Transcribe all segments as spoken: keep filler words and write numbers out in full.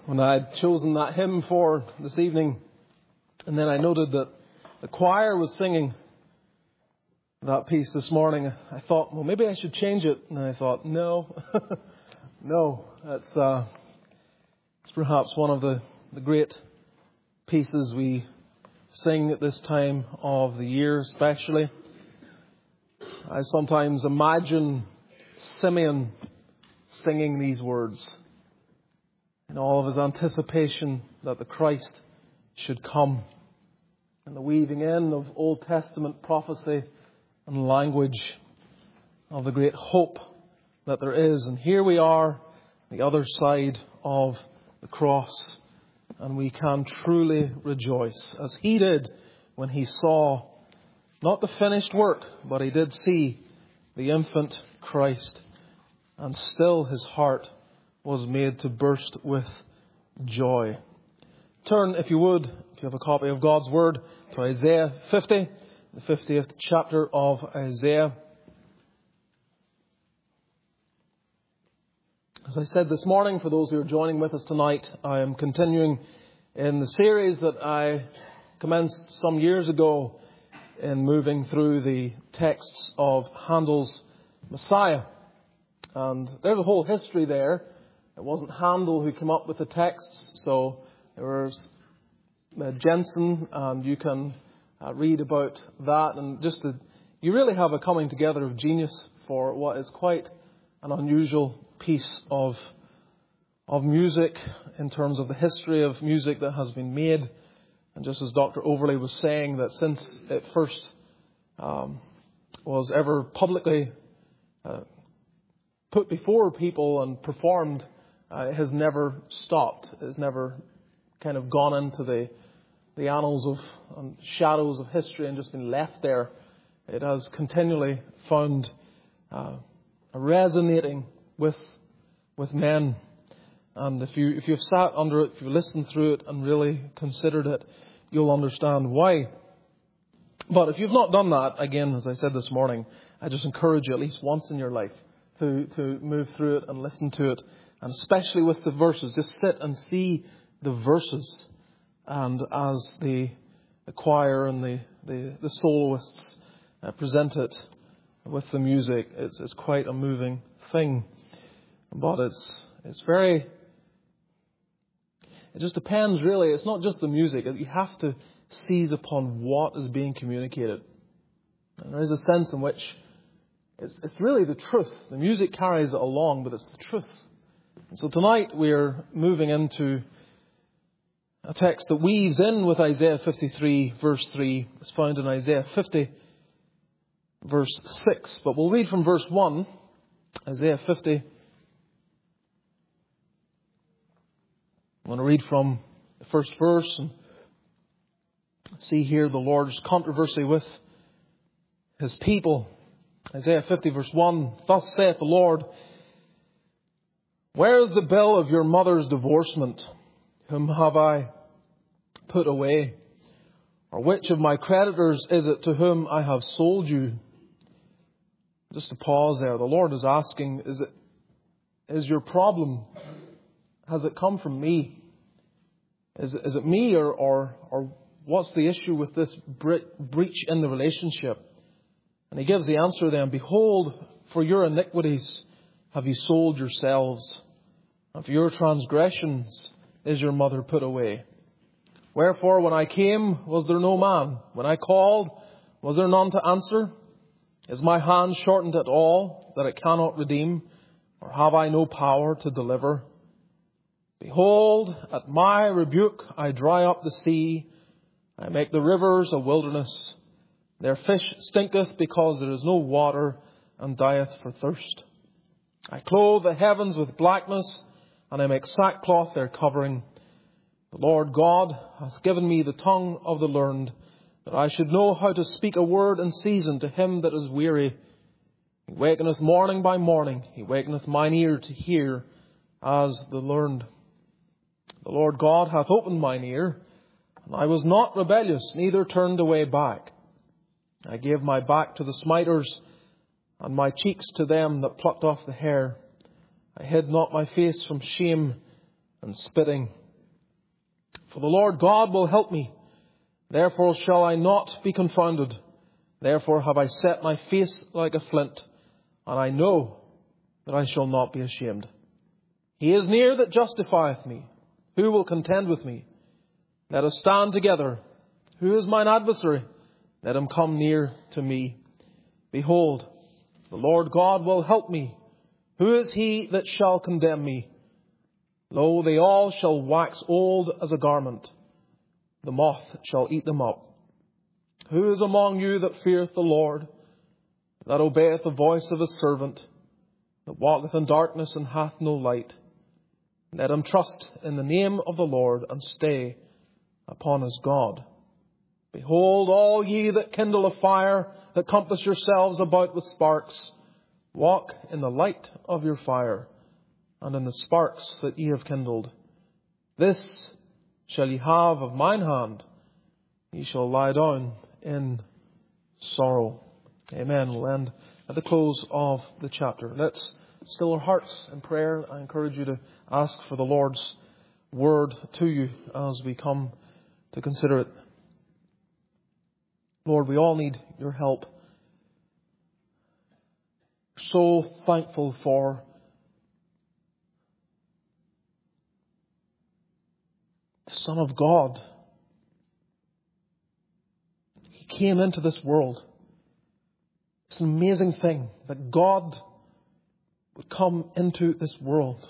when I had chosen that hymn for this evening, and then I noted that the choir was singing that piece this morning, I thought, well, maybe I should change it. And I thought, no, no, that's uh, it's perhaps one of the, the great pieces we sing at this time of the year, especially. I sometimes imagine Simeon singing these words in all of his anticipation that the Christ should come, and the weaving in of Old Testament prophecy and language of the great hope that there is. And here we are, the other side of the cross, and we can truly rejoice, as he did when he saw not the finished work, but he did see the infant Christ, and still his heart was made to burst with joy. Turn, if you would, if you have a copy of God's Word, to Isaiah fifty, the fiftieth chapter of Isaiah. As I said this morning, for those who are joining with us tonight, I am continuing in the series that I commenced some years ago in moving through the texts of Handel's Messiah. And there's a whole history there. It wasn't Handel who came up with the texts, so there was uh, Jensen, and you can uh, read about that. And just the, you really have a coming together of genius for what is quite an unusual piece of of music in terms of the history of music that has been made. And just as Doctor Overley was saying, that since it first um, was ever publicly uh, put before people and performed, uh, it has never stopped. It has never kind of gone into the the annals of um, shadows of history and just been left there. It has continually found uh, resonating with with men. And if you if you've sat under it, if you've listened through it and really considered it, you'll understand why. But if you've not done that, again, as I said this morning, I just encourage you at least once in your life to, to move through it and listen to it. And especially with the verses, just sit and see the verses. And as the, the choir and the, the, the soloists uh, present it with the music, it's, it's quite a moving thing. But it's it's very... It just depends, really. It's not just the music. You have to seize upon what is being communicated. And there is a sense in which it's, it's really the truth. The music carries it along, but it's the truth. And so tonight we're moving into a text that weaves in with Isaiah fifty-three, verse three. It's found in Isaiah fifty, verse six. But we'll read from verse one, Isaiah fifty. I want to read from the first verse and see here the Lord's controversy with his people. Isaiah fifty verse one, "Thus saith the Lord, where is the bill of your mother's divorcement? Whom have I put away? Or which of my creditors is it to whom I have sold you?" Just to pause there, the Lord is asking, is it, is your problem, has it come from me? Is, is it me or, or, or what's the issue with this bre- breach in the relationship? And he gives the answer then, "Behold, for your iniquities have you sold yourselves, and for your transgressions is your mother put away. Wherefore, when I came, was there no man? When I called, was there none to answer? Is my hand shortened at all, that it cannot redeem? Or have I no power to deliver? Behold, at my rebuke I dry up the sea. I make the rivers a wilderness. Their fish stinketh because there is no water, and dieth for thirst. I clothe the heavens with blackness, and I make sackcloth their covering. The Lord God hath given me the tongue of the learned, that I should know how to speak a word in season to him that is weary. He wakeneth morning by morning. He wakeneth mine ear to hear as the learned. The Lord God hath opened mine ear, and I was not rebellious, neither turned away back. I gave my back to the smiters, and my cheeks to them that plucked off the hair. I hid not my face from shame, and spitting. For the Lord God will help me. Therefore shall I not be confounded. Therefore have I set my face like a flint, and I know that I shall not be ashamed. He is near that justifieth me. Who will contend with me? Let us stand together. Who is mine adversary? Let him come near to me. Behold, the Lord God will help me. Who is he that shall condemn me? Lo, they all shall wax old as a garment. The moth shall eat them up. Who is among you that feareth the Lord, that obeyeth the voice of his servant, that walketh in darkness and hath no light? Let him trust in the name of the Lord and stay upon his God. Behold, all ye that kindle a fire, that compass yourselves about with sparks, walk in the light of your fire, and in the sparks that ye have kindled. This shall ye have of mine hand. Ye shall lie down in sorrow. Amen. We'll end at the close of the chapter. Let's still our hearts in prayer. I encourage you to ask for the Lord's word to you as we come to consider it. Lord, we all need your help. So thankful for the Son of God. He came into this world. It's an amazing thing that God would come into this world.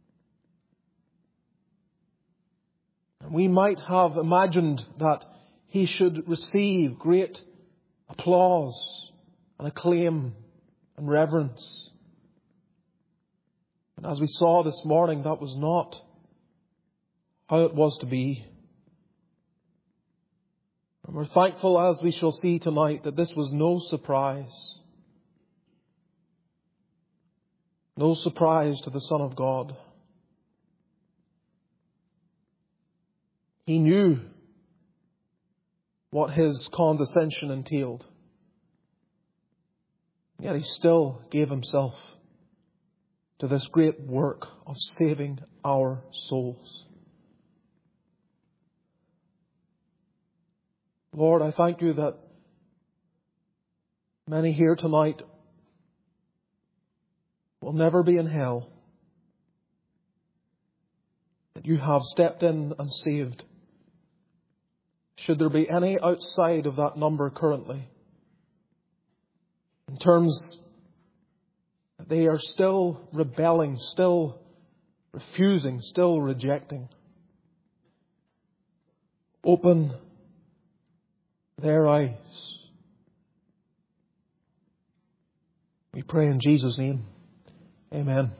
And we might have imagined that he should receive great applause and acclaim and reverence. And as we saw this morning, that was not how it was to be. And we're thankful, as we shall see tonight, that this was no surprise. No surprise to the Son of God. He knew what his condescension entailed. Yet he still gave himself to this great work of saving our souls. Lord, I thank you that many here tonight will never be in hell. That you have stepped in and saved. Should there be any outside of that number currently, in terms that they are still rebelling, still refusing, still rejecting, open their eyes. We pray in Jesus' name. Amen.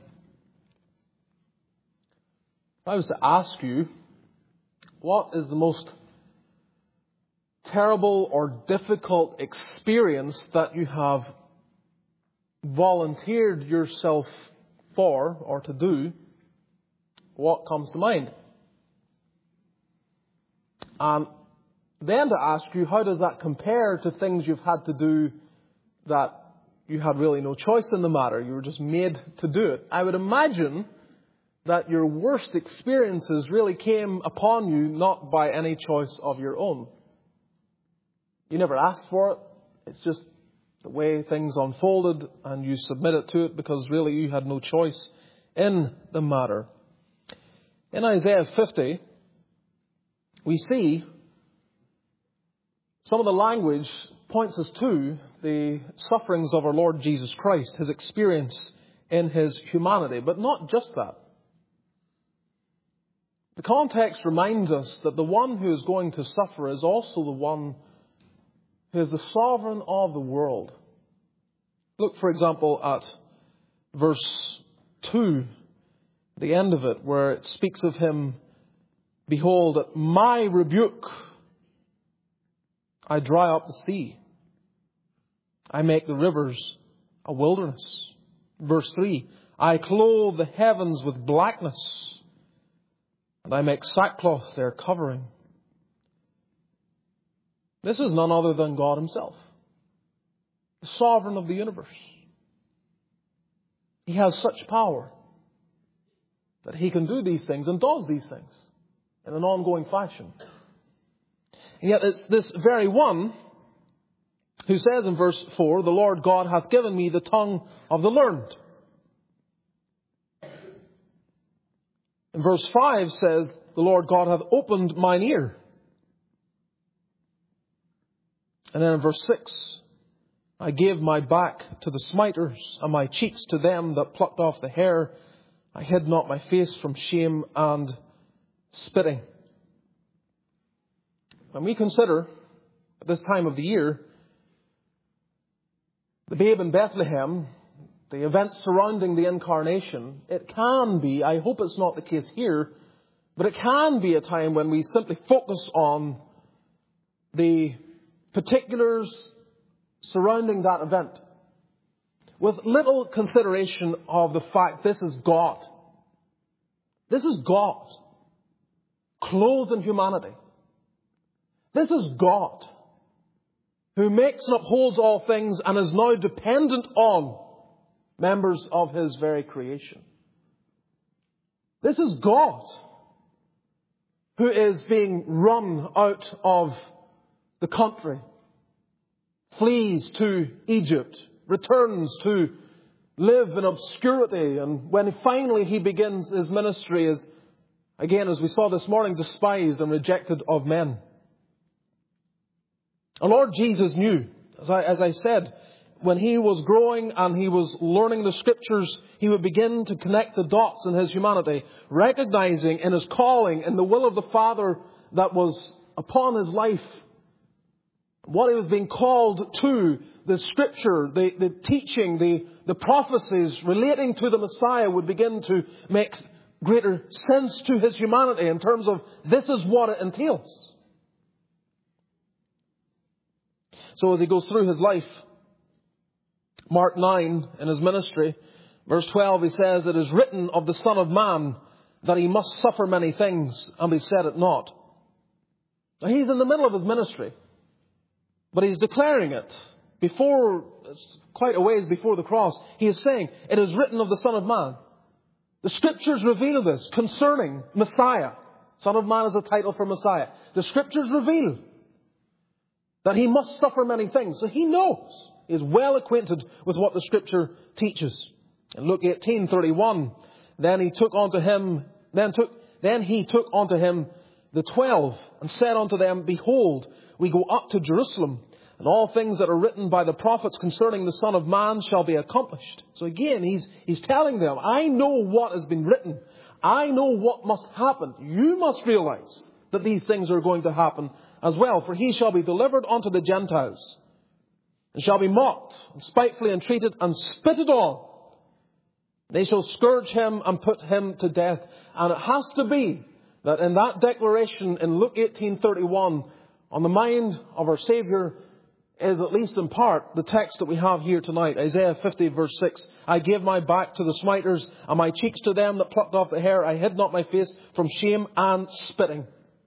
If I was to ask you, what is the most terrible or difficult experience that you have volunteered yourself for or to do, what comes to mind? And then to ask you, how does that compare to things you've had to do that you had really no choice in the matter? You were just made to do it. I would imagine that your worst experiences really came upon you not by any choice of your own. You never asked for it. It's just the way things unfolded and you submitted to it because really you had no choice in the matter. In Isaiah fifty, we see some of the language points us to the sufferings of our Lord Jesus Christ, his experience in his humanity. But not just that. The context reminds us that the one who is going to suffer is also the one who is the sovereign of the world. Look, for example, at verse two, the end of it, where it speaks of him, behold, at my rebuke I dry up the sea. I make the rivers a wilderness. Verse three, I clothe the heavens with blackness, and I make sackcloth their covering. This is none other than God himself, the sovereign of the universe. He has such power that He can do these things and does these things in an ongoing fashion. And yet it's this very one who says in verse four, the Lord God hath given me the tongue of the learned. In verse five says, the Lord God hath opened mine ear. And then in verse six, I gave my back to the smiters, and my cheeks to them that plucked off the hair. I hid not my face from shame and spitting. When we consider, at this time of the year, the babe in Bethlehem, the events surrounding the incarnation, it can be, I hope it's not the case here, but it can be a time when we simply focus on the particulars surrounding that event, with little consideration of the fact this is God. This is God, clothed in humanity. This is God, who makes and upholds all things and is now dependent on members of His very creation. This is God, who is being run out of the country, flees to Egypt, returns to live in obscurity, and when finally He begins His ministry is, again, as we saw this morning, despised and rejected of men. Our Lord Jesus knew, as I, as I said, when He was growing and He was learning the Scriptures, He would begin to connect the dots in His humanity, recognizing in His calling, in the will of the Father that was upon His life, what He was being called to, the Scripture, the, the teaching, the, the prophecies relating to the Messiah would begin to make greater sense to His humanity in terms of this is what it entails. So as He goes through His life, Mark nine, in His ministry, verse twelve, He says, it is written of the Son of Man that He must suffer many things, and He said it not. Now, He's in the middle of His ministry, but He's declaring it before, quite a ways before the cross. He is saying, it is written of the Son of Man. The Scriptures reveal this concerning Messiah. Son of Man is a title for Messiah. The Scriptures reveal that He must suffer many things. So He knows. He is well acquainted with what the Scripture teaches. In Luke eighteen thirty-one, then he took unto him, then took, then he took unto him the twelve, and said unto them, behold, we go up to Jerusalem, and all things that are written by the prophets concerning the Son of Man shall be accomplished. So again, he's, he's telling them, I know what has been written. I know what must happen. You must realize that these things are going to happen as well. For He shall be delivered unto the Gentiles, and shall be mocked, and spitefully entreated, and spitted on. They shall scourge Him, and put Him to death. And it has to be that in that declaration in Luke eighteen thirty-one, on the mind of our Saviour is, at least in part, the text that we have here tonight. Isaiah fifty verse six. I gave my back to the smiters, and my cheeks to them that plucked off the hair. I hid not my face from shame and spitting.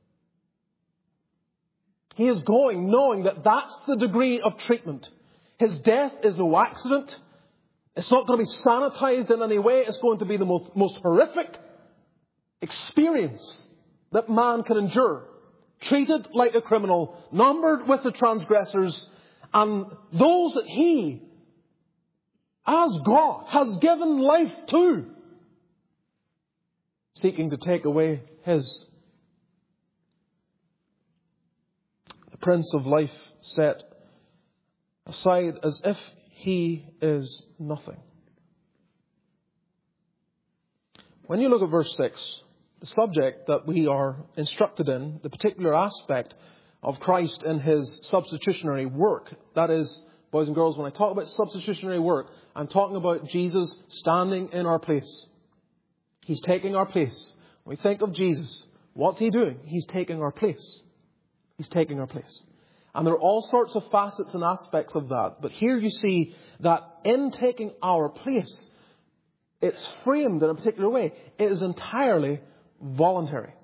He is going knowing that that's the degree of treatment. His death is no accident. It's not going to be sanitized in any way. It's going to be the most, most horrific experience that man can endure. Treated like a criminal, numbered with the transgressors, and those that He, as God, has given life to, seeking to take away His. The Prince of Life set aside as if He is nothing. When you look at verse six, the subject that we are instructed in, the particular aspect of Christ in His substitutionary work, that is, boys and girls, when I talk about substitutionary work, I'm talking about Jesus standing in our place. He's taking our place. When we think of Jesus, what's He doing? He's taking our place. He's taking our place. And there are all sorts of facets and aspects of that. But here you see that in taking our place, it's framed in a particular way. It is entirely voluntary.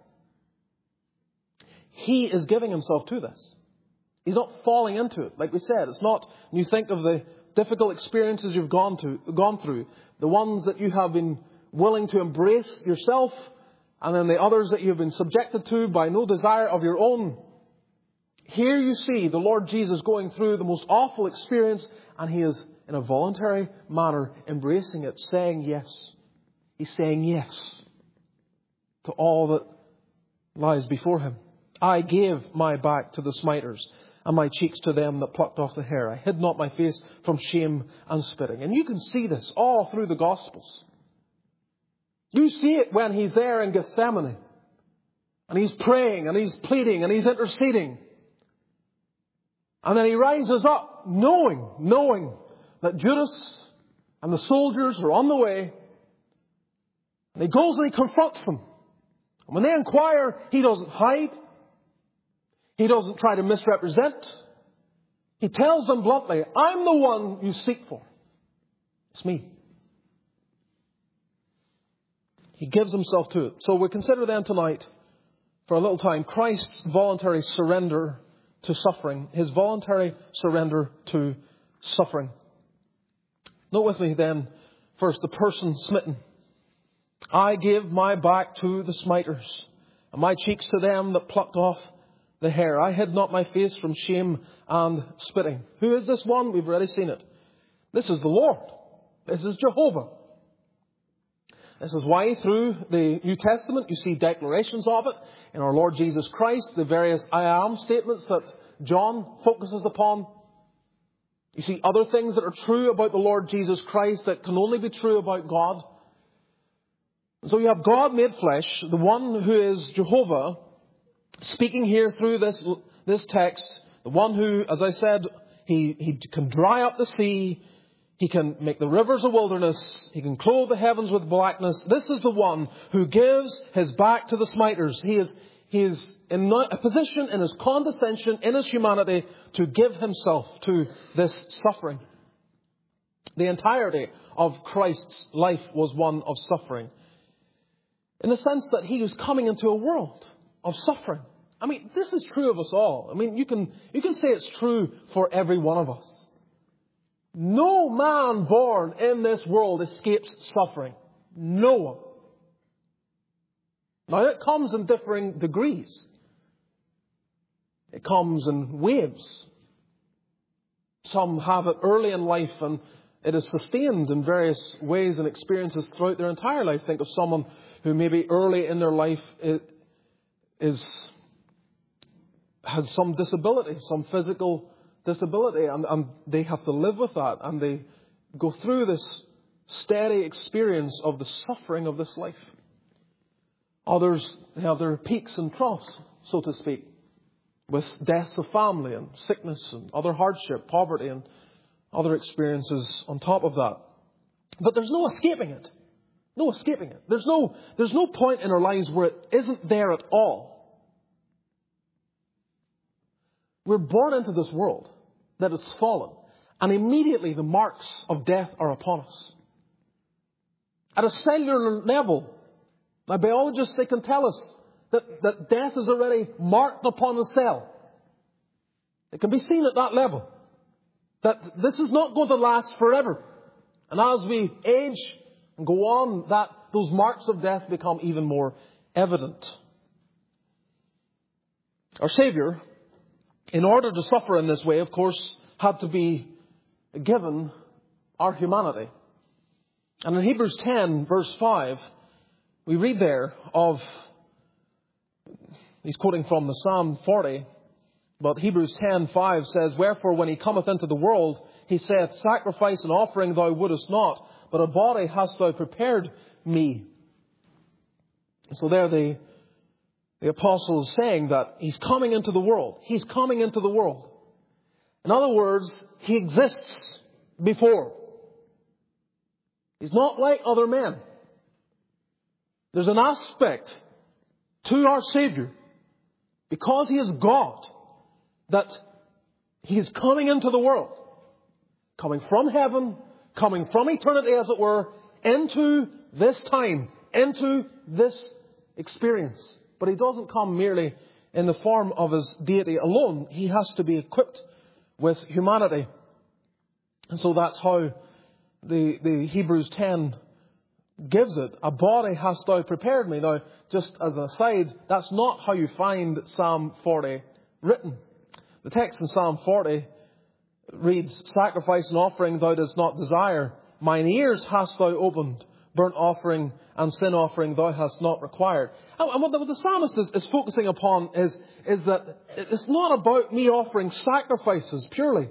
He is giving Himself to this. He's not falling into it. Like we said, it's not, when you think of the difficult experiences you've gone to, gone through, the ones that you have been willing to embrace yourself and then the others that you've been subjected to by no desire of your own. Here you see the Lord Jesus going through the most awful experience, and He is in a voluntary manner embracing it, saying yes. He's saying yes to all that lies before Him. I gave my back to the smiters, and my cheeks to them that plucked off the hair. I hid not my face from shame and spitting. And you can see this all through the Gospels. You see it when He's there in Gethsemane, and He's praying, and He's pleading, and He's interceding. And then He rises up knowing, knowing that Judas and the soldiers are on the way. And He goes and He confronts them. And when they inquire, He doesn't hide. He doesn't try to misrepresent. He tells them bluntly, I'm the one you seek for. It's me. He gives Himself to it. So we consider then tonight, for a little time, Christ's voluntary surrender to suffering. His voluntary surrender to suffering. Note with me then, first, the person smitten. I gave my back to the smiters, and my cheeks to them that plucked off the hair. I hid not my face from shame and spitting. Who is this one? We've already seen it. This is the Lord. This is Jehovah. This is why through the New Testament you see declarations of it in our Lord Jesus Christ, the various I am statements that John focuses upon. You see other things that are true about the Lord Jesus Christ that can only be true about God. So you have God made flesh, the one who is Jehovah, speaking here through this, this text, the one who, as I said, he, he can dry up the sea, He can make the rivers a wilderness, He can clothe the heavens with blackness. This is the one who gives His back to the smiters. He is, he is in a position in His condescension, in His humanity, to give Himself to this suffering. The entirety of Christ's life was one of suffering, in the sense that He was coming into a world of suffering. I mean, this is true of us all. I mean, you can, you can say it's true for every one of us. No man born in this world escapes suffering. No one. Now, it comes in differing degrees. It comes in waves. Some have it early in life, and it is sustained in various ways and experiences throughout their entire life. Think of someone who maybe early in their life is has some disability, some physical disability, and, and they have to live with that, and they go through this steady experience of the suffering of this life. Others have their peaks and troughs, so to speak, with deaths of family and sickness and other hardship, poverty and other experiences on top of that. But there's no escaping it. No escaping it. There's no, there's no point in our lives where it isn't there at all. We're born into this world that is fallen, and immediately the marks of death are upon us. At a cellular level, now biologists, they can tell us that, that death is already marked upon the cell. It can be seen at that level. That this is not going to last forever. And as we age and go on, that those marks of death become even more evident. Our Saviour, in order to suffer in this way, of course, had to be given our humanity. And in Hebrews ten, verse five, we read there of, he's quoting from the Psalm forty, but Hebrews ten five says, Wherefore when he cometh into the world, he saith, Sacrifice and offering thou wouldest not, but a body hast thou prepared me. And so there the, the apostle is saying that he's coming into the world. He's coming into the world. In other words, he exists before. He's not like other men. There's an aspect to our Savior, because he is God, that he is coming into the world. Coming from heaven, coming from eternity, as it were, into this time, into this experience. But he doesn't come merely in the form of his deity alone. He has to be equipped with humanity. And so that's how the, the Hebrews ten gives it, a body hast thou prepared me. Now, just as an aside, that's not how you find Psalm forty written. The text in Psalm forty reads, sacrifice and offering thou dost not desire. Mine ears hast thou opened. Burnt offering and sin offering thou hast not required. And what the, what the psalmist is, is focusing upon is, is that it's not about me offering sacrifices purely.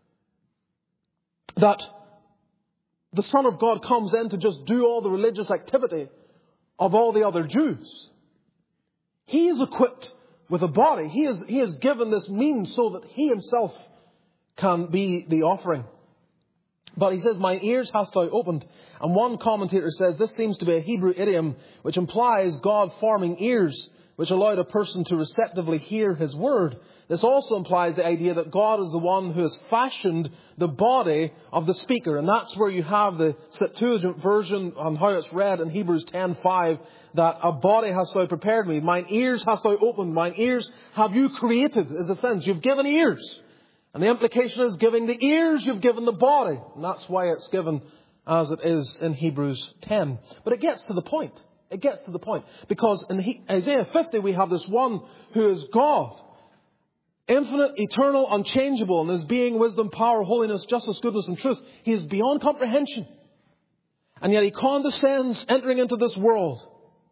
That the Son of God comes in to just do all the religious activity of all the other Jews. He is equipped with a body. He is, he is given this means so that He Himself can be the offering. But he says, mine ears hast thou opened. And one commentator says this seems to be a Hebrew idiom which implies God forming ears which allowed a person to receptively hear His word. This also implies the idea that God is the one who has fashioned the body of the speaker. And that's where you have the Septuagint version on how it's read in Hebrews ten five, that a body hast thou prepared me. Mine ears hast thou opened. Mine ears have you created, is the sense. You've given ears. And the implication is giving the ears, you've given the body. And that's why it's given as it is in Hebrews ten. But it gets to the point. It gets to the point. Because in Isaiah fifty we have this one who is God. Infinite, eternal, unchangeable in His being, wisdom, power, holiness, justice, goodness and truth. He is beyond comprehension. And yet He condescends entering into this world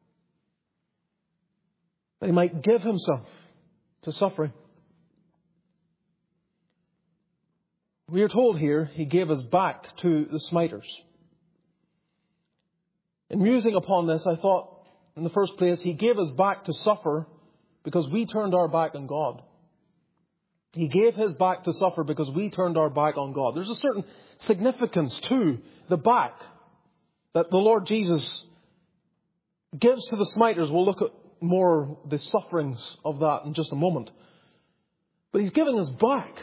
that He might give Himself to suffering. We are told here He gave us back to the smiters. In musing upon this, I thought, in the first place, He gave us back to suffer because we turned our back on God. He gave His back to suffer because we turned our back on God. There's a certain significance to the back that the Lord Jesus gives to the smiters. We'll look at more the sufferings of that in just a moment. But He's giving us back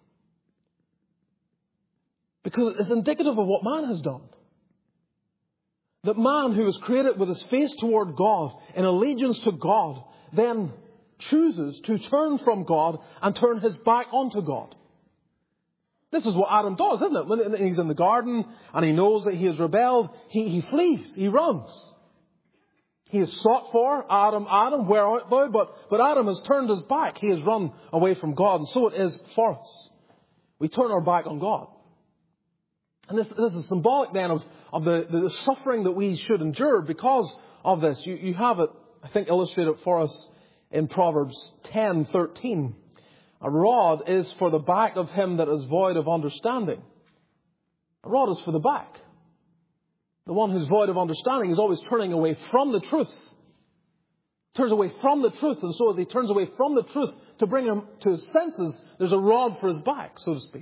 because it's indicative of what man has done. That man who was created with his face toward God, in allegiance to God, then chooses to turn from God and turn his back onto God. This is what Adam does, isn't it? When he's in the garden and he knows that he has rebelled, he, he flees, he runs. He is sought for, Adam, Adam, where art thou? But, but Adam has turned his back. He has run away from God. And so it is for us. We turn our back on God. And this, this is symbolic then of, of the, the suffering that we should endure because of this. You, you have it, I think, illustrated for us in Proverbs ten thirteen. A rod is for the back of him that is void of understanding. A rod is for the back. The one who's void of understanding is always turning away from the truth. Turns away from the truth. And so as he turns away from the truth to bring him to his senses, there's a rod for his back, so to speak.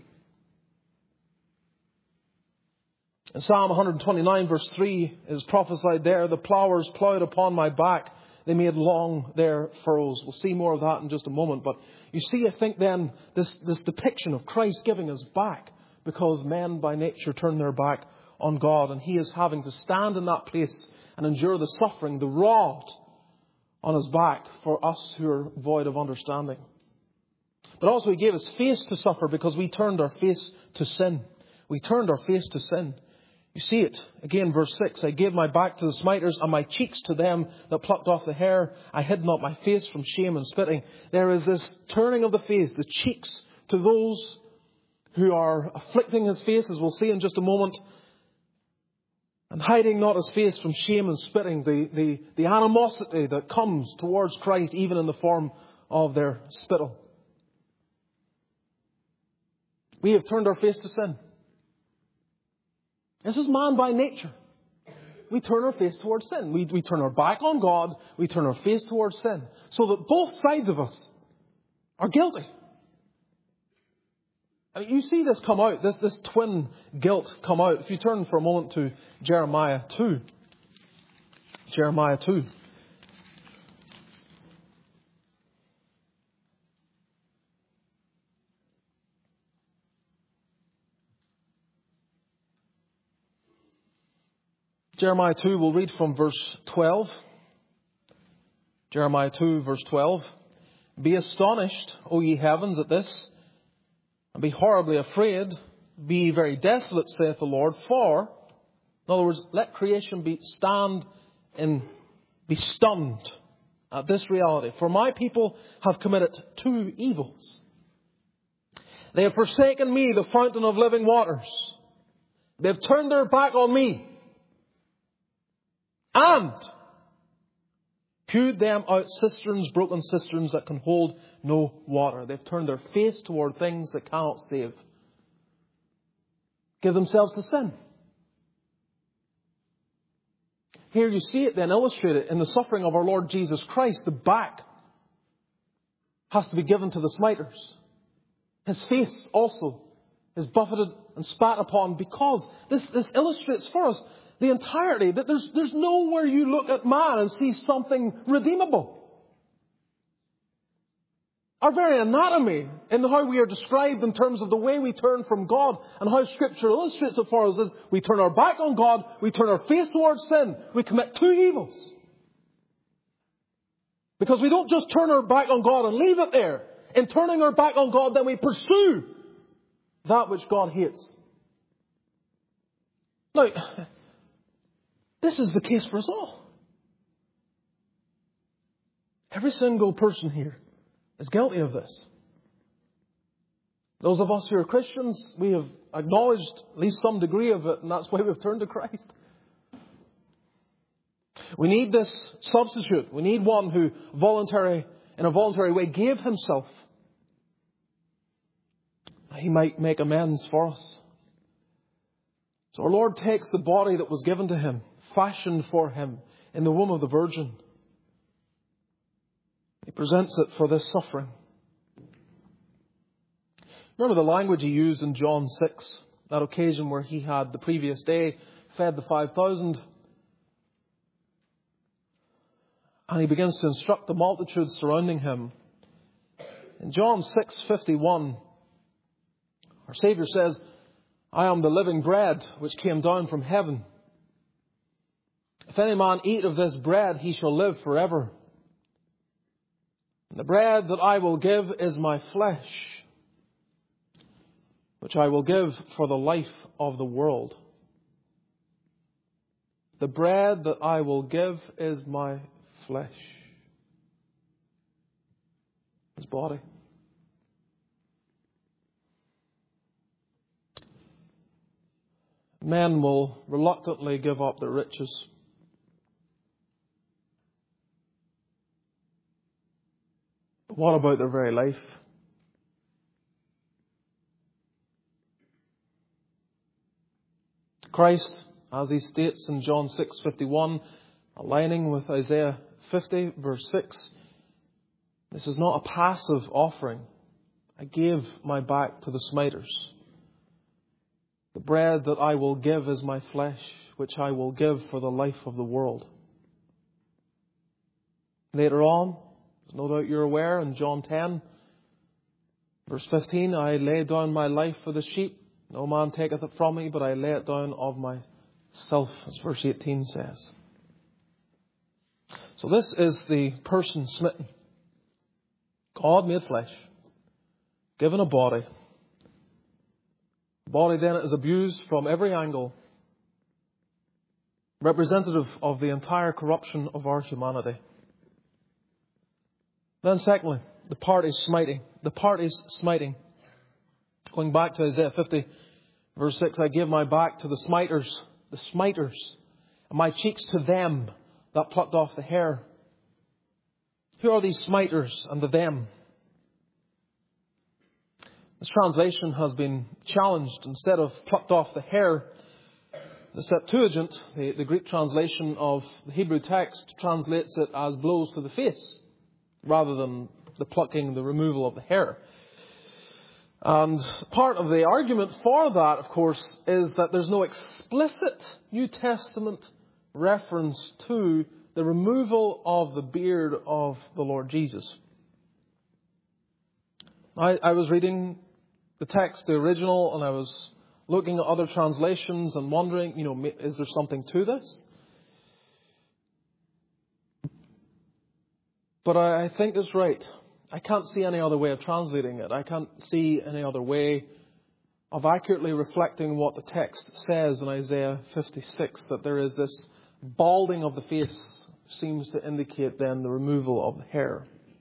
In Psalm one twenty-nine verse three is prophesied there, the plowers plowed upon my back. They made long their furrows. We'll see more of that in just a moment. But you see, I think then, this, this depiction of Christ giving us back because men by nature turn their back on God. And He is having to stand in that place and endure the suffering, the rod on His back for us who are void of understanding. But also He gave His face to suffer because we turned our face to sin. We turned our face to sin. You see it again, verse six. I gave my back to the smiters and my cheeks to them that plucked off the hair. I hid not my face from shame and spitting. There is this turning of the face, the cheeks to those who are afflicting His face, as we'll see in just a moment. And hiding not His face from shame and spitting, the, the, the animosity that comes towards Christ even in the form of their spittle. We have turned our face to sin. This is man by nature. We turn our face towards sin. We, we turn our back on God. We turn our face towards sin. So that both sides of us are guilty. I mean, you see this come out, this, this twin guilt come out. If you turn for a moment to Jeremiah two. Jeremiah two. Jeremiah two, we'll read from verse twelve. Jeremiah two, verse twelve. Be astonished, O ye heavens, at this, and be horribly afraid. Be ye very desolate, saith the Lord, for In other words, let creation be stand and be stunned at this reality. For my people have committed two evils. They have forsaken me, the fountain of living waters. They have turned their back on me. And hewed them out cisterns, broken cisterns that can hold no water. They've turned their face toward things that cannot save. Give themselves to sin. Here you see it then illustrated in the suffering of our Lord Jesus Christ. The back has to be given to the smiters. His face also is buffeted and spat upon, because this, this illustrates for us the entirety, that there's, there's nowhere you look at man and see something redeemable. Our very anatomy in how we are described in terms of the way we turn from God and how Scripture illustrates it for us is we turn our back on God, we turn our face towards sin, we commit two evils. Because we don't just turn our back on God and leave it there. In turning our back on God, then we pursue that which God hates. Now, this is the case for us all. Every single person here is guilty of this. Those of us who are Christians, we have acknowledged at least some degree of it, and that's why we've turned to Christ. We need this substitute. We need one who voluntary, in a voluntary way gave himself. He might make amends for us. So our Lord takes the body that was given to him, fashioned for him in the womb of the Virgin. He presents it for this suffering. Remember the language he used in John six, that occasion where he had the previous day fed the five thousand. And he begins to instruct the multitude surrounding him. In John six fifty-one, our Saviour says, I am the living bread which came down from heaven. If any man eat of this bread, he shall live forever. And the bread that I will give is my flesh, which I will give for the life of the world. The bread that I will give is my flesh. His body. Men will reluctantly give up their riches. But what about their very life? Christ, as he states in John six fifty-one, aligning with Isaiah fifty, verse six, this is not a passive offering. I gave my back to the smiters. The bread that I will give is my flesh, which I will give for the life of the world. Later on, no doubt you're aware, in John ten, verse fifteen, I lay down my life for the sheep. No man taketh it from me, but I lay it down of myself, as verse eighteen says. So this is the person smitten. God made flesh, given a body. The body then is abused from every angle, representative of the entire corruption of our humanity. Then secondly, the parties smiting. The parties smiting. Going back to Isaiah fifty, verse six, I gave my back to the smiters, the smiters, and my cheeks to them that plucked off the hair. Who are these smiters and the them? This translation has been challenged. Instead of plucked off the hair, the Septuagint, the, the Greek translation of the Hebrew text, translates it as blows to the face, rather than the plucking, the removal of the hair. And part of the argument for that, of course, is that there's no explicit New Testament reference to the removal of the beard of the Lord Jesus. I, I was reading the text, the original, and I was looking at other translations and wondering, you know, is there something to this? But I, I think it's right. I can't see any other way of translating it. I can't see any other way of accurately reflecting what the text says in Isaiah fifty-six, that there is this balding of the face, seems to indicate then the removal of the hair.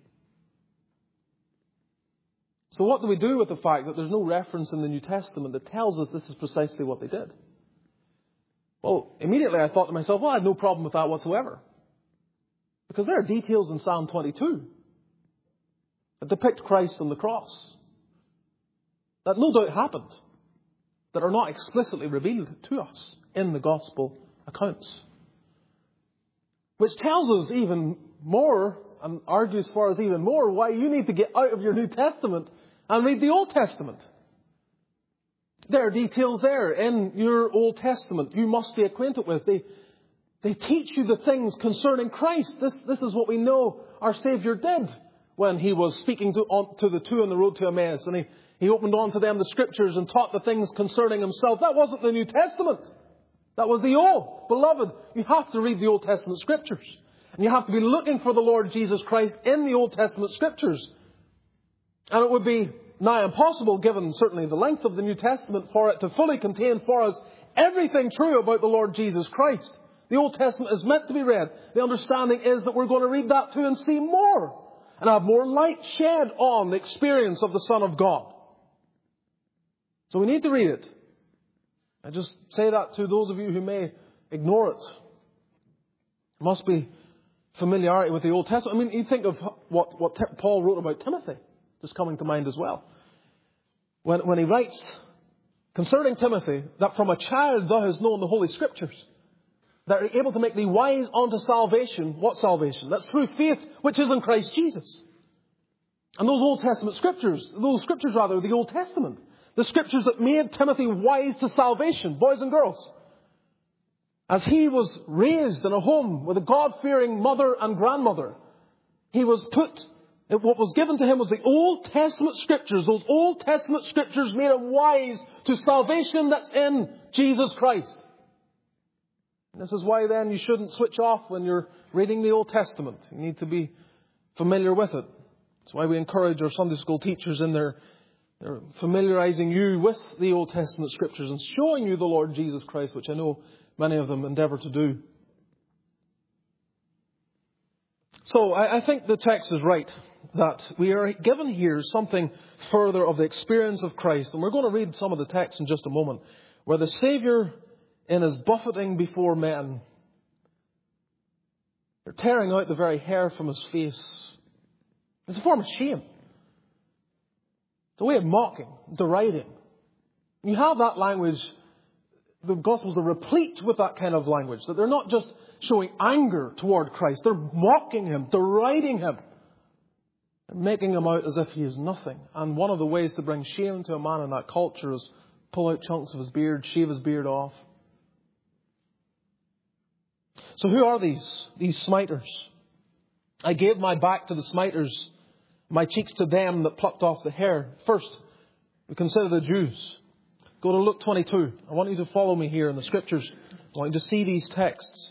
So what do we do with the fact that there's no reference in the New Testament that tells us this is precisely what they did? Well, immediately I thought to myself, well, I have no problem with that whatsoever. Because there are details in Psalm twenty-two that depict Christ on the cross that no doubt happened, that are not explicitly revealed to us in the Gospel accounts. Which tells us even more, and argues for us even more, why you need to get out of your New Testament and read the Old Testament. There are details there in your Old Testament you must be acquainted with. They, they teach you the things concerning Christ. This, this is what we know our Saviour did when He was speaking to, on, to the two on the road to Emmaus. And he, he opened unto them the Scriptures and taught the things concerning Himself. That wasn't the New Testament. That was the Old. Beloved, you have to read the Old Testament Scriptures. And you have to be looking for the Lord Jesus Christ in the Old Testament Scriptures. And it would be nigh impossible, given certainly the length of the New Testament, for it to fully contain for us everything true about the Lord Jesus Christ. The Old Testament is meant to be read. The understanding is that we're going to read that too and see more, and have more light shed on the experience of the Son of God. So we need to read it. I just say that to those of you who may ignore it. There must be familiarity with the Old Testament. I mean, you think of what, what Paul wrote about Timothy. Just coming to mind as well. When, when he writes concerning Timothy, that from a child thou hast known the Holy Scriptures, that are able to make thee wise unto salvation. What salvation? That's through faith which is in Christ Jesus. And those Old Testament Scriptures, those Scriptures rather, the Old Testament, the Scriptures that made Timothy wise to salvation, boys and girls. As he was raised in a home with a God-fearing mother and grandmother, he was put What was given to him was the Old Testament Scriptures. Those Old Testament Scriptures made him wise to salvation that's in Jesus Christ. And this is why then you shouldn't switch off when you're reading the Old Testament. You need to be familiar with it. That's why we encourage our Sunday school teachers in their, their familiarizing you with the Old Testament Scriptures and showing you the Lord Jesus Christ, which I know many of them endeavour to do. So I, I think the text is right, that we are given here something further of the experience of Christ. And we're going to read some of the text in just a moment, where the Saviour, in His buffeting before men, they're tearing out the very hair from His face. It's a form of shame. It's a way of mocking, deriding. You have that language. The Gospels are replete with that kind of language, that they're not just showing anger toward Christ. They're mocking Him, deriding Him, and making Him out as if He is nothing. And one of the ways to bring shame to a man in that culture is pull out chunks of his beard, shave his beard off. So who are these, these smiters? I gave my back to the smiters, my cheeks to them that plucked off the hair. First, we consider the Jews. Go to Luke twenty-two. I want you to follow me here in the Scriptures. I want you to see these texts.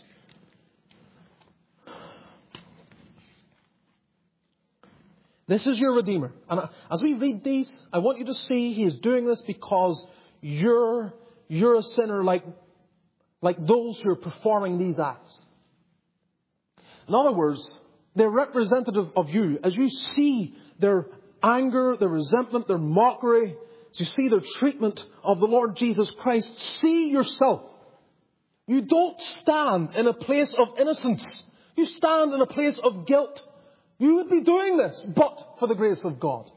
This is your Redeemer. And as we read these, I want you to see He is doing this because you're, you're a sinner like, like those who are performing these acts. In other words, they're representative of you. As you see their anger, their resentment, their mockery, as you see their treatment of the Lord Jesus Christ, see yourself. You don't stand in a place of innocence. You stand in a place of guilt. You would be doing this, but for the grace of God.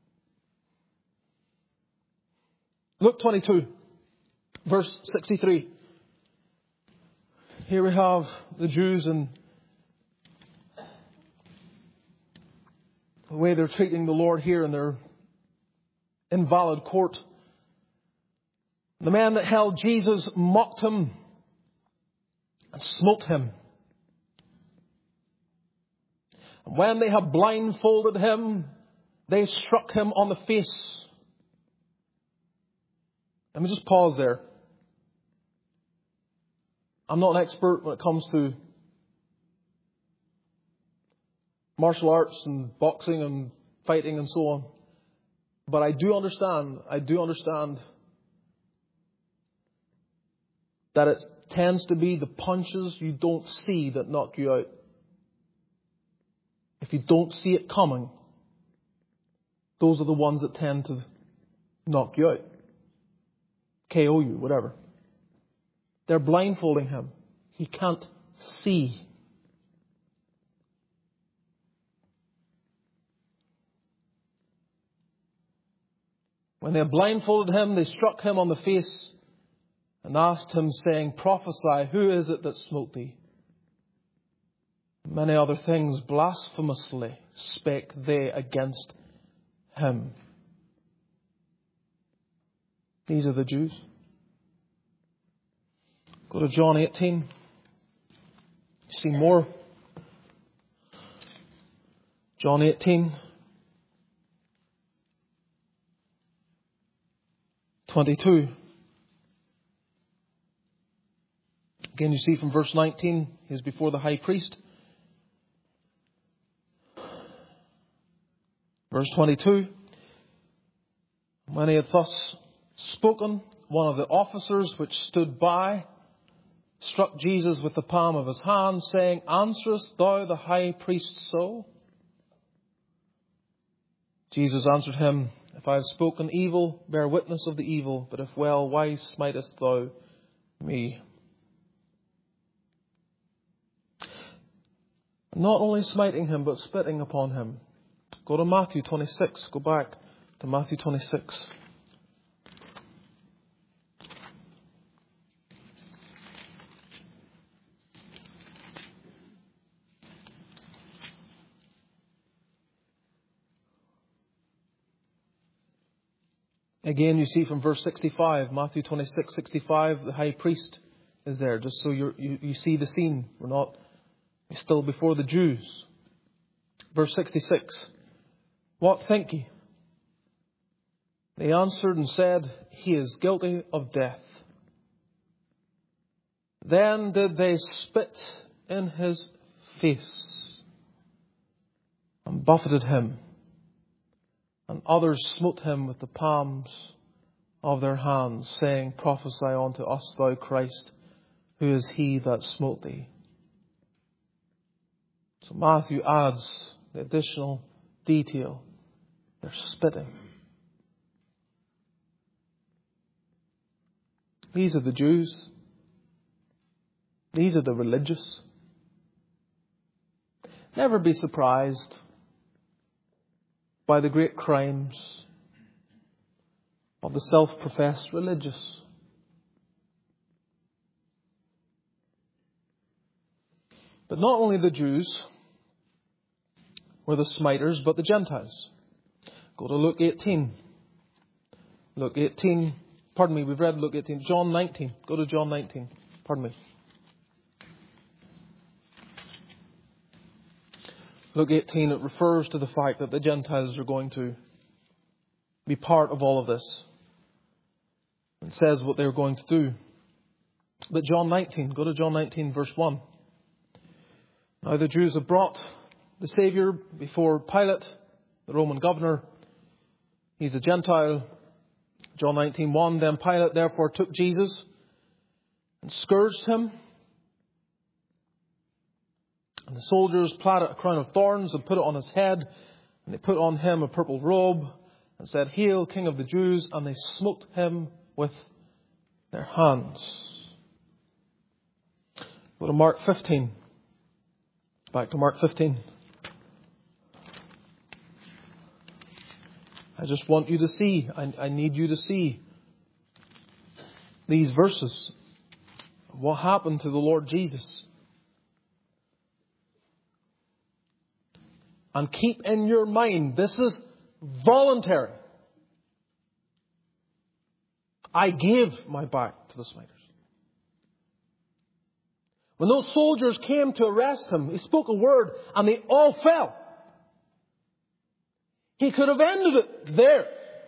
Luke twenty-two, verse sixty-three. Here we have the Jews and the way they're treating the Lord here in their invalid court. The man that held Jesus mocked Him and smote Him. And when they had blindfolded Him, they struck Him on the face. Let me just pause there. I'm not an expert when it comes to martial arts and boxing and fighting and so on. But I do understand, I do understand that it tends to be the punches you don't see that knock you out. If you don't see it coming, those are the ones that tend to knock you out. K O you, whatever. They're blindfolding him. He can't see. When they blindfolded him, they struck him on the face and asked him, saying, Prophesy, who is it that smote thee? Many other things blasphemously spake they against him. These are the Jews. Go to John eighteen. You see more. John eighteen. twenty-two. Again, you see from verse nineteen, he is before the high priest. Verse twenty-two. When he had thus spoken, one of the officers which stood by struck Jesus with the palm of his hand, saying, Answerest thou the high priest so? Jesus answered him, If I have spoken evil, bear witness of the evil, but if well, why smitest thou me? Not only smiting him, but spitting upon him. Go to Matthew twenty-six. Go back to Matthew twenty-six. Again, you see from verse sixty-five, Matthew twenty-six, sixty-five, the high priest is there, just so you're, you you see the scene. We're not we're still before the Jews. Verse sixty-six, What think ye? They answered and said, He is guilty of death. Then did they spit in his face and buffeted him. And others smote him with the palms of their hands, saying, Prophesy unto us, thou Christ, who is he that smote thee? So Matthew adds the additional detail. They're spitting. These are the Jews. These are the religious. Never be surprised by the great crimes of the self-professed religious. But not only the Jews were the smiters, but the Gentiles. Go to Luke eighteen. Luke eighteen. Pardon me, we've read Luke eighteen. John nineteen. Go to John nineteen. Pardon me. Luke eighteen, it refers to the fact that the Gentiles are going to be part of all of this. It says what they're going to do. But John nineteen, go to John nineteen, verse one. Now the Jews have brought the Saviour before Pilate, the Roman governor. He's a Gentile. John nineteen, one. Then Pilate therefore took Jesus and scourged him. And the soldiers platted a crown of thorns and put it on his head. And they put on him a purple robe and said, Hail, King of the Jews. And they smote him with their hands. Go to Mark fifteen. Back to Mark fifteen. I just want you to see, I, I need you to see these verses. What happened to the Lord Jesus? And keep in your mind, this is voluntary. I gave my back to the smiters. When those soldiers came to arrest him, he spoke a word and they all fell. He could have ended it there.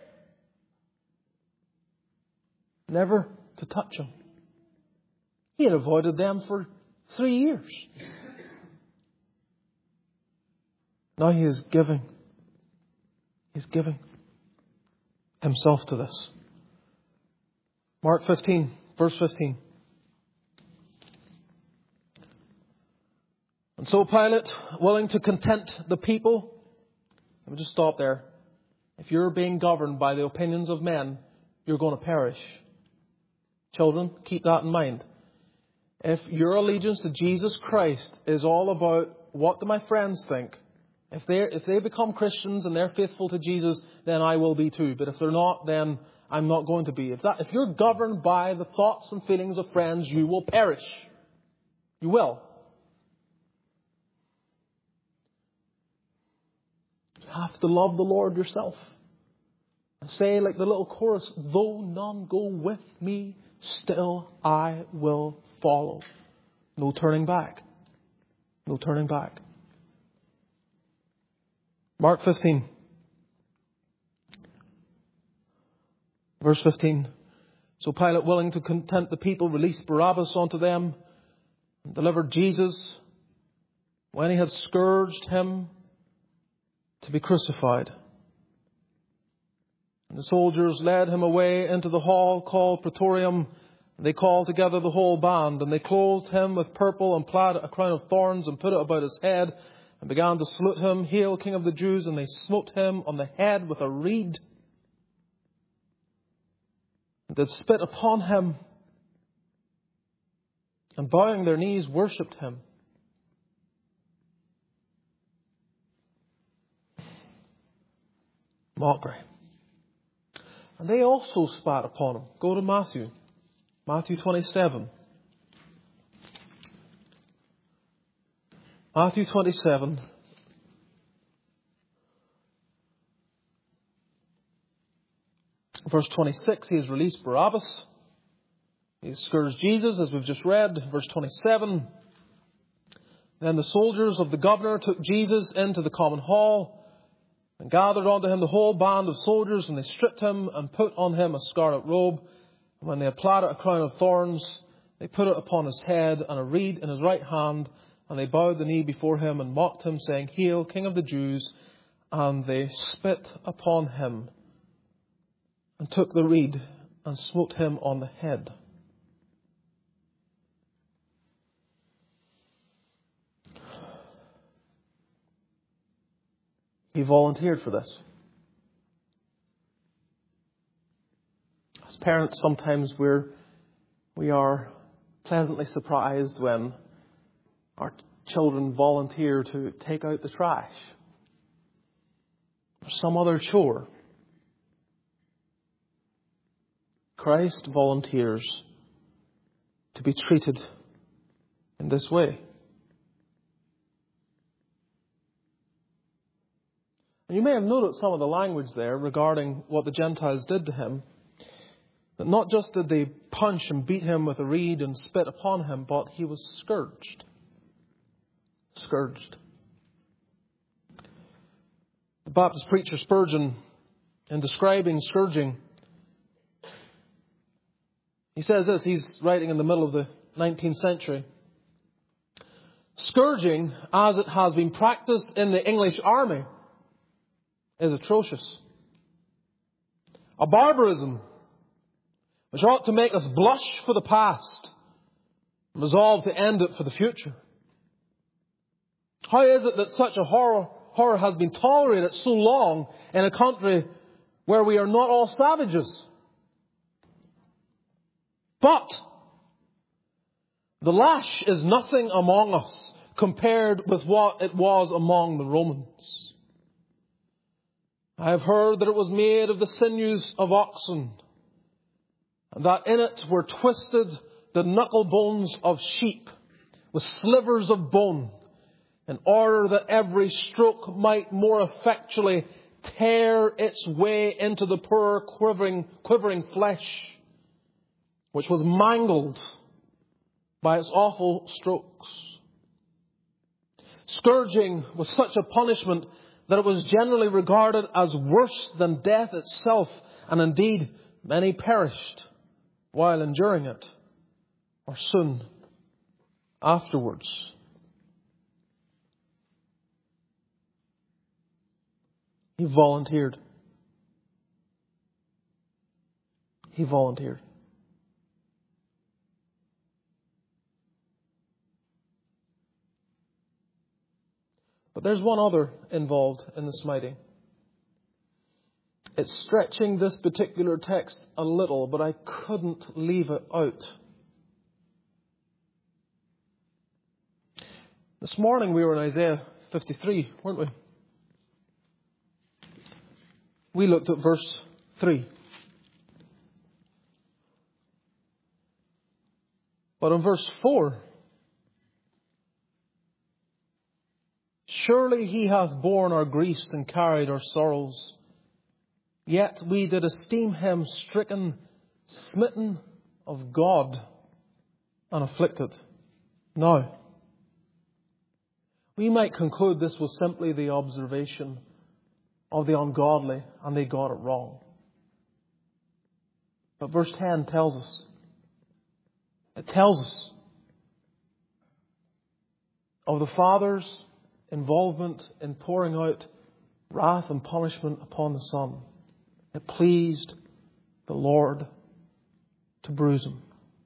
Never to touch him. He had avoided them for three years. Now he is giving. He's giving himself to this. Mark fifteen, verse fifteen. And so Pilate, willing to content the people, let me just stop there. If you're being governed by the opinions of men, you're going to perish. Children, keep that in mind. If your allegiance to Jesus Christ is all about what do my friends think, if they if they become Christians and they're faithful to Jesus, then I will be too. But if they're not, then I'm not going to be. If that if you're governed by the thoughts and feelings of friends, you will perish. You will. You have to love the Lord yourself. And say like the little chorus, though none go with me, still I will follow. No turning back. No turning back. Mark fifteen. Verse fifteen. So Pilate, willing to content the people, released Barabbas unto them and delivered Jesus when he had scourged him to be crucified. And the soldiers led him away into the hall called Praetorium. They called together the whole band, and they clothed him with purple and plaid a crown of thorns and put it about his head and began to salute him, Hail, King of the Jews, and they smote him on the head with a reed and did spit upon him and bowing their knees worshipped him. Mockery. And they also spat upon him. Go to Matthew. Matthew twenty-seven. Matthew twenty-seven. Verse twenty-six, he has released Barabbas. He has scourged Jesus, as we've just read. Verse twenty-seven. Then the soldiers of the governor took Jesus into the common hall and gathered unto him the whole band of soldiers, and they stripped him and put on him a scarlet robe. And when they had plaited a crown of thorns, they put it upon his head and a reed in his right hand, and they bowed the knee before him and mocked him, saying, Hail, King of the Jews! And they spit upon him and took the reed and smote him on the head. He volunteered for this. As parents, sometimes we're, we are pleasantly surprised when our children volunteer to take out the trash or some other chore. Christ volunteers to be treated in this way. And you may have noticed some of the language there regarding what the Gentiles did to him. That not just did they punch and beat him with a reed and spit upon him, but he was scourged. Scourged. The Baptist preacher Spurgeon, in describing scourging, he says this, he's writing in the middle of the nineteenth century. Scourging, as it has been practiced in the English army, is atrocious. A barbarism which ought to make us blush for the past and resolve to end it for the future. How is it that such a horror, horror has been tolerated so long in a country where we are not all savages? But the lash is nothing among us compared with what it was among the Romans. I have heard that it was made of the sinews of oxen, and that in it were twisted the knuckle bones of sheep with slivers of bone, in order that every stroke might more effectually tear its way into the poor quivering, quivering flesh, which was mangled by its awful strokes. Scourging was such a punishment that it was generally regarded as worse than death itself, and indeed many perished while enduring it, or soon afterwards. He volunteered. He volunteered. But there's one other involved in the smiting. It's stretching this particular text a little, but I couldn't leave it out. This morning we were in Isaiah fifty-three, weren't we? We looked at verse three. But in verse four, surely he hath borne our griefs and carried our sorrows. Yet we did esteem him stricken, smitten of God, and afflicted. Now, we might conclude this was simply the observation of the ungodly and they got it wrong. But verse ten tells us, it tells us of the Father's involvement in pouring out wrath and punishment upon the Son. It pleased the Lord to bruise him.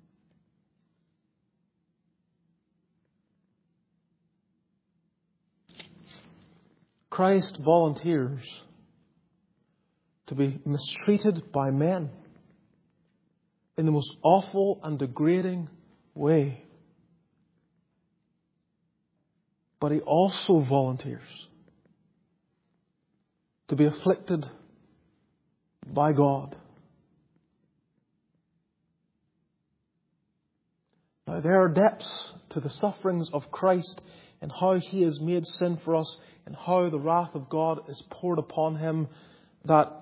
Christ volunteers to be mistreated by men in the most awful and degrading way. But he also volunteers to be afflicted by God. Now, there are depths to the sufferings of Christ and how he has made sin for us and how the wrath of God is poured upon him that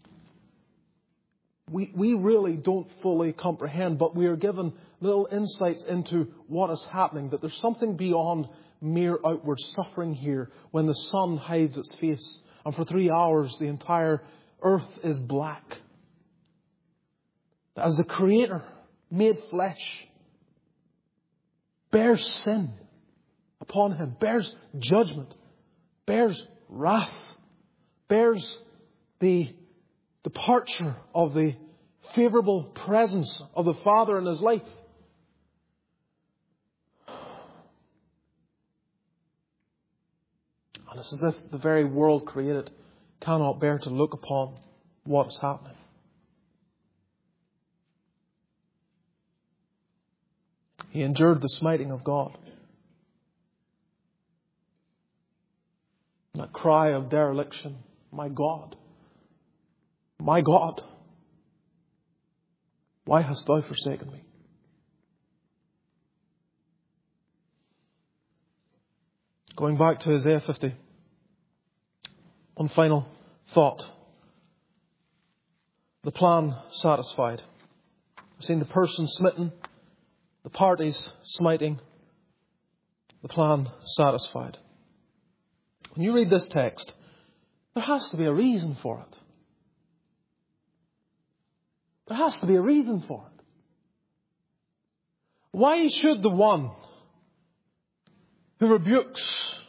we, we really don't fully comprehend, but we are given little insights into what is happening, that there's something beyond mere outward suffering here when the sun hides its face and for three hours the entire earth is black. As the Creator made flesh bears sin upon him, bears judgment, bears wrath, bears the departure of the favourable presence of the Father in his life. And it's as if the very world created cannot bear to look upon what is happening. He endured the smiting of God. That cry of dereliction, my God, my God, why hast thou forsaken me? Going back to Isaiah fifty, one final thought. The plan satisfied. We've seen the person smitten, the parties smiting, the plan satisfied. When you read this text, there has to be a reason for it. There has to be a reason for it. Why should the one who rebukes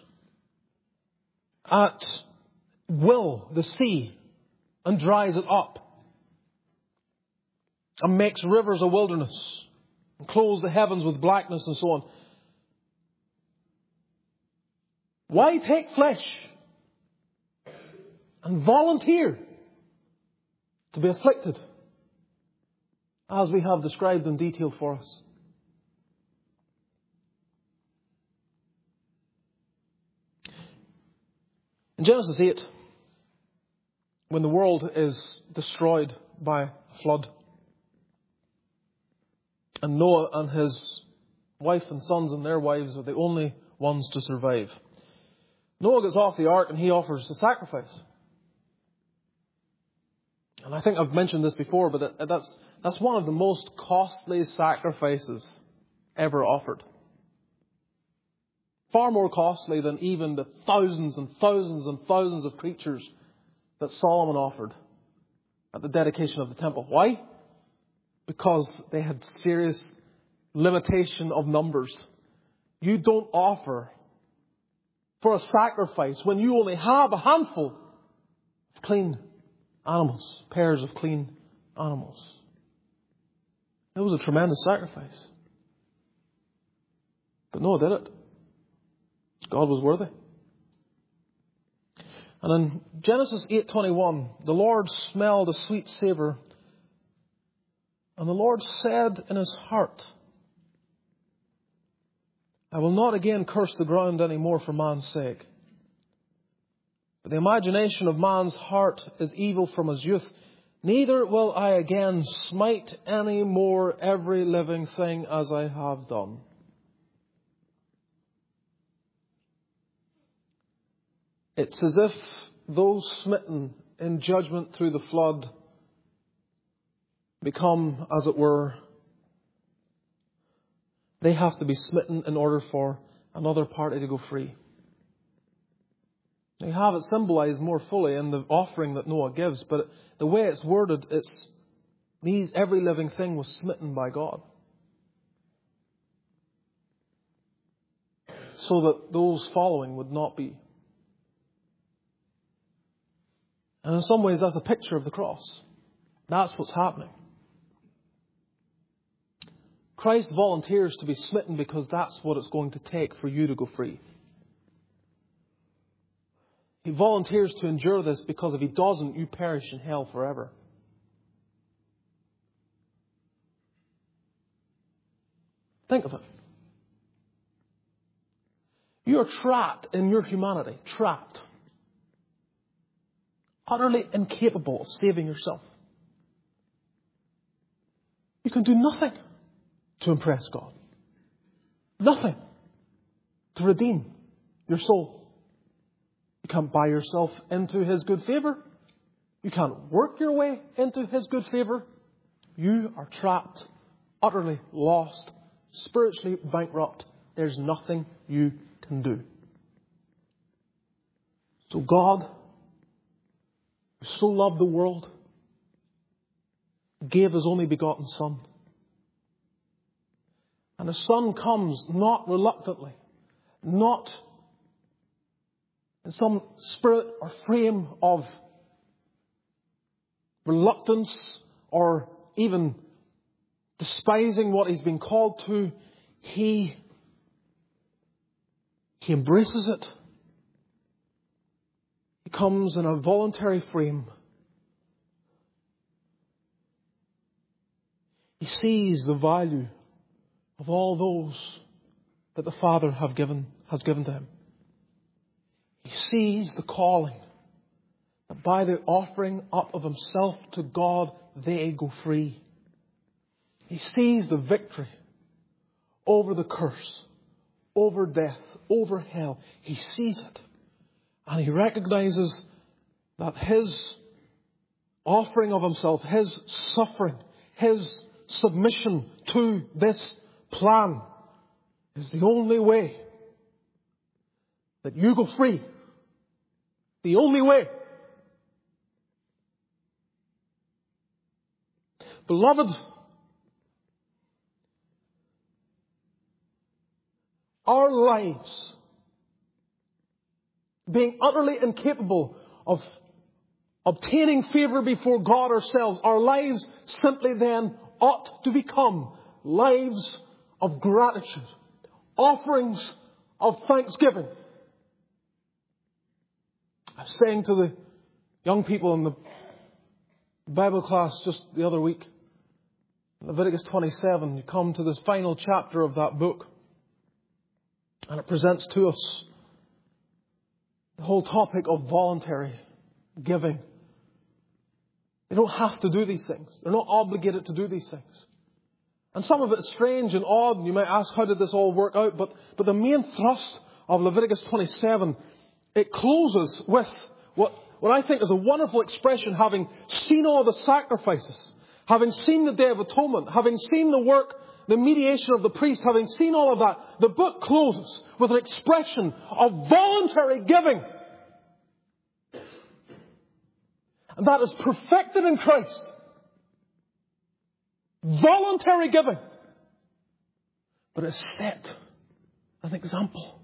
at will the sea and dries it up and makes rivers a wilderness and clothes the heavens with blackness and so on, why take flesh and volunteer to be afflicted as we have described in detail for us? In Genesis eight, when the world is destroyed by a flood, and Noah and his wife and sons and their wives are the only ones to survive, Noah gets off the ark and he offers a sacrifice. And I think I've mentioned this before, but that's, that's one of the most costly sacrifices ever offered. Far more costly than even the thousands and thousands and thousands of creatures that Solomon offered at the dedication of the temple. Why? Because they had serious limitation of numbers. You don't offer for a sacrifice when you only have a handful of clean animals, pairs of clean animals. It was a tremendous sacrifice. But Noah did it. God was worthy. And in Genesis eight twenty-one, the Lord smelled a sweet savour, and the Lord said in his heart, I will not again curse the ground any more for man's sake. But the imagination of man's heart is evil from his youth. Neither will I again smite any more every living thing as I have done. It's as if those smitten in judgment through the flood become, as it were, they have to be smitten in order for another party to go free. They have it symbolized more fully in the offering that Noah gives, but the way it's worded, it's these every living thing was smitten by God, so that those following would not be. And in some ways, that's a picture of the cross. That's what's happening. Christ volunteers to be smitten because that's what it's going to take for you to go free. He volunteers to endure this because if he doesn't, you perish in hell forever. Think of it. You are trapped in your humanity. Trapped. Utterly incapable of saving yourself. You can do nothing to impress God. Nothing to redeem your soul. You can't buy yourself into his good favour. You can't work your way into his good favour. You are trapped, utterly lost, spiritually bankrupt. There's nothing you can do. So God, who so loved the world, gave his only begotten Son. And the Son comes not reluctantly, not in some spirit or frame of reluctance or even despising what he's been called to. He, he embraces it. He comes in a voluntary frame. He sees the value of all those that the Father have given, has given to him. He sees the calling that by the offering up of himself to God, they go free. He sees the victory over the curse, over death, over hell. He sees it. And he recognizes that his offering of himself, his suffering, his submission to this plan is the only way that you go free. The only way. Beloved, our lives, being utterly incapable of obtaining favour before God ourselves, our lives simply then ought to become lives of gratitude, offerings of thanksgiving. I was saying to the young people in the Bible class just the other week, Leviticus twenty-seven, you come to this final chapter of that book, and it presents to us the whole topic of voluntary giving. They don't have to do these things. They're not obligated to do these things. And some of it is strange and odd, and you might ask, how did this all work out? But, but the main thrust of Leviticus twenty-seven, it closes with what, what I think is a wonderful expression, having seen all the sacrifices, having seen the Day of Atonement, having seen the work, the mediation of the priest, having seen all of that, the book closes with an expression of voluntary giving. And that is perfected in Christ. Voluntary giving. But it's set as an example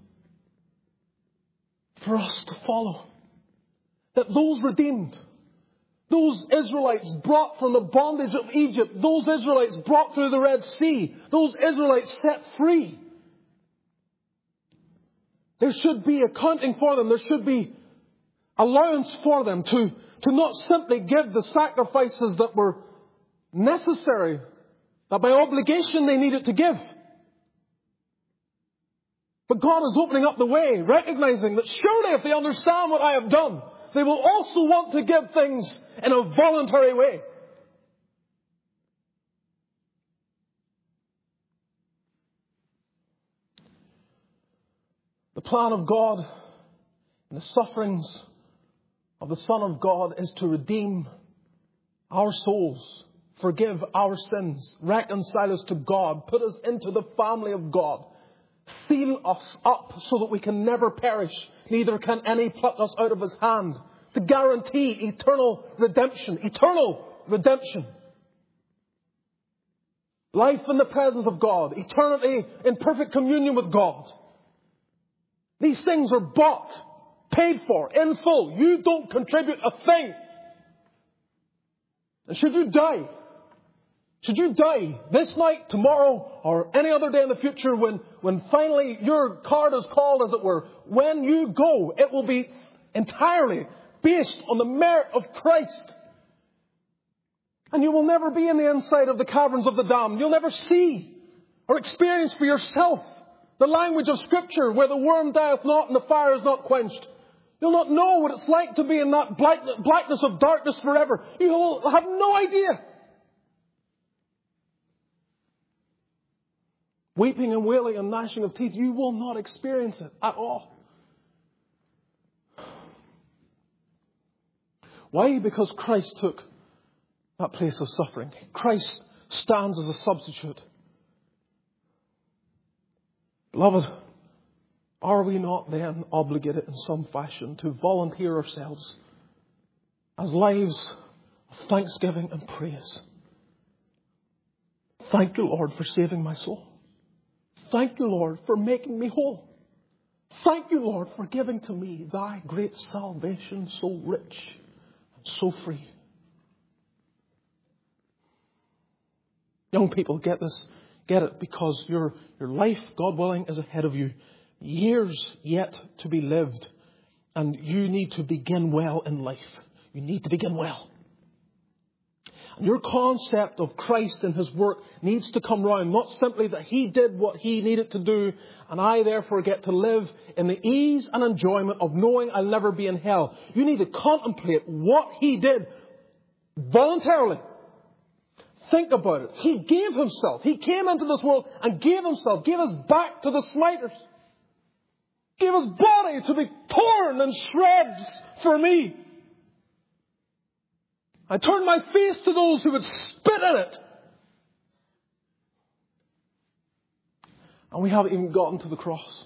for us to follow. That those redeemed, those Israelites brought from the bondage of Egypt, those Israelites brought through the Red Sea, those Israelites set free, there should be accounting for them. There should be allowance for them, to, to not simply give the sacrifices that were necessary, that by obligation they needed to give. But God is opening up the way, recognizing that surely if they understand what I have done, they will also want to give things in a voluntary way. The plan of God and the sufferings of the Son of God is to redeem our souls, forgive our sins, reconcile us to God, put us into the family of God, seal us up so that we can never perish, neither can any pluck us out of His hand, to guarantee eternal redemption, eternal redemption. Life in the presence of God, eternity in perfect communion with God. These things are bought, paid for, in full. You don't contribute a thing. And should you die, should you die this night, tomorrow, or any other day in the future, when, when finally your card is called, as it were, when you go, it will be entirely based on the merit of Christ. And you will never be in the inside of the caverns of the damned. You'll never see or experience for yourself the language of Scripture, where the worm dieth not and the fire is not quenched. You'll not know what it's like to be in that blackness of darkness forever. You will have no idea. Weeping and wailing and gnashing of teeth, you will not experience it at all. Why? Because Christ took that place of suffering. Christ stands as a substitute. Beloved, are we not then obligated in some fashion to volunteer ourselves as lives of thanksgiving and praise? Thank you, Lord, for saving my soul. Thank you, Lord, for making me whole. Thank you, Lord, for giving to me thy great salvation, so rich and so free. Young people, get this. Get it, because your, your life, God willing, is ahead of you. Years yet to be lived. And you need to begin well in life. You need to begin well. And your concept of Christ and His work needs to come round. Not simply that He did what He needed to do, and I therefore get to live in the ease and enjoyment of knowing I'll never be in hell. You need to contemplate what He did voluntarily. Think about it. He gave Himself. He came into this world and gave Himself. Gave His back to the smiters. Gave His body to be torn in shreds for me. I turned my face to those who would spit in it. And we haven't even gotten to the cross.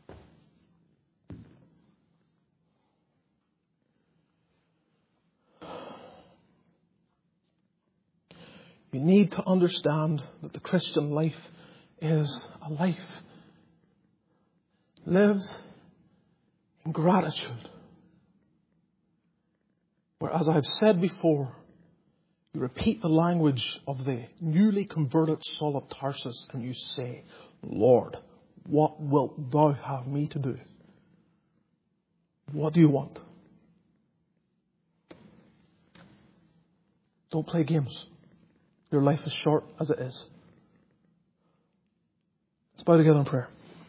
You need to understand that the Christian life is a life lived in gratitude. Where, as I've said before, you repeat the language of the newly converted Saul of Tarsus and you say, Lord, what wilt thou have me to do? What do you want? Don't play games. Your life is short as it is. Let's bow together in prayer.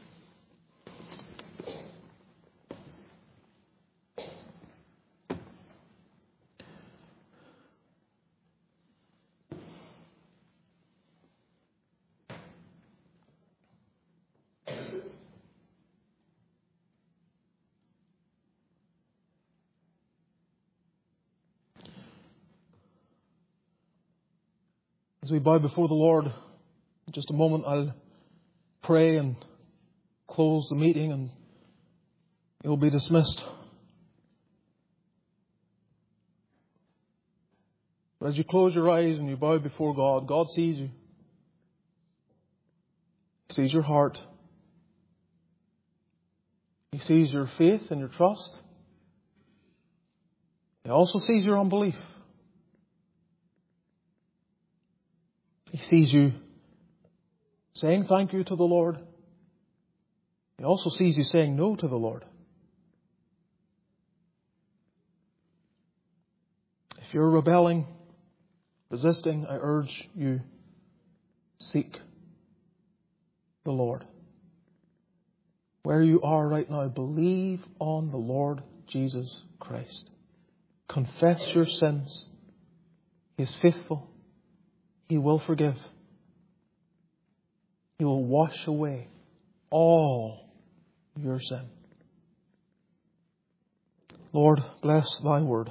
As we bow before the Lord, in just a moment I'll pray and close the meeting and it will be dismissed. But as you close your eyes and you bow before God, God sees you. He sees your heart. He sees your faith and your trust. He also sees your unbelief. He sees you saying thank you to the Lord. He also sees you saying no to the Lord. you're rebelling, resisting, I urge you, seek the Lord. Where you are right now, believe on the Lord Jesus Christ. Confess your sins. He is faithful. He will forgive. He will wash away all your sin. Lord, bless thy word.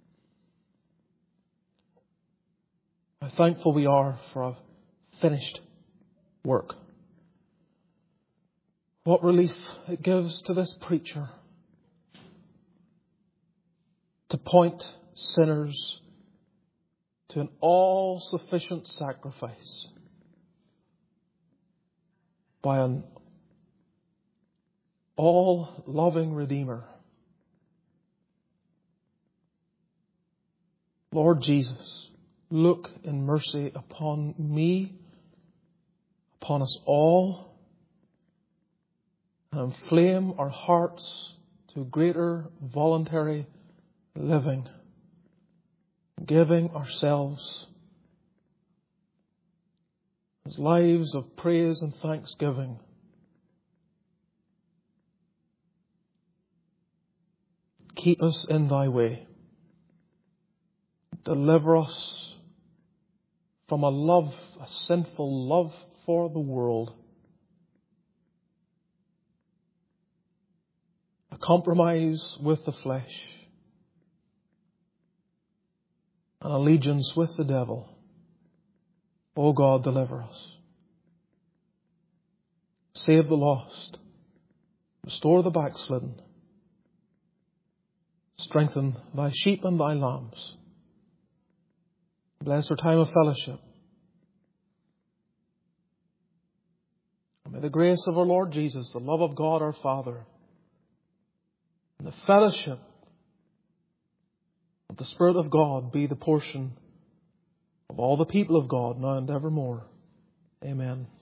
How thankful we are for a finished work. What relief it gives to this preacher to point sinners to an all-sufficient sacrifice by an all-loving Redeemer. Lord Jesus, look in mercy upon me, upon us all, and inflame our hearts to greater voluntary living, giving ourselves as lives of praise and thanksgiving. Keep us in thy way. Deliver us from a love, a sinful love for the world, a compromise with the flesh, an allegiance with the devil. O God, deliver us. Save the lost. Restore the backslidden. Strengthen thy sheep and thy lambs. Bless our time of fellowship. And may the grace of our Lord Jesus, the love of God our Father, and the fellowship of the Spirit of God be the portion of all the people of God now and evermore. Amen.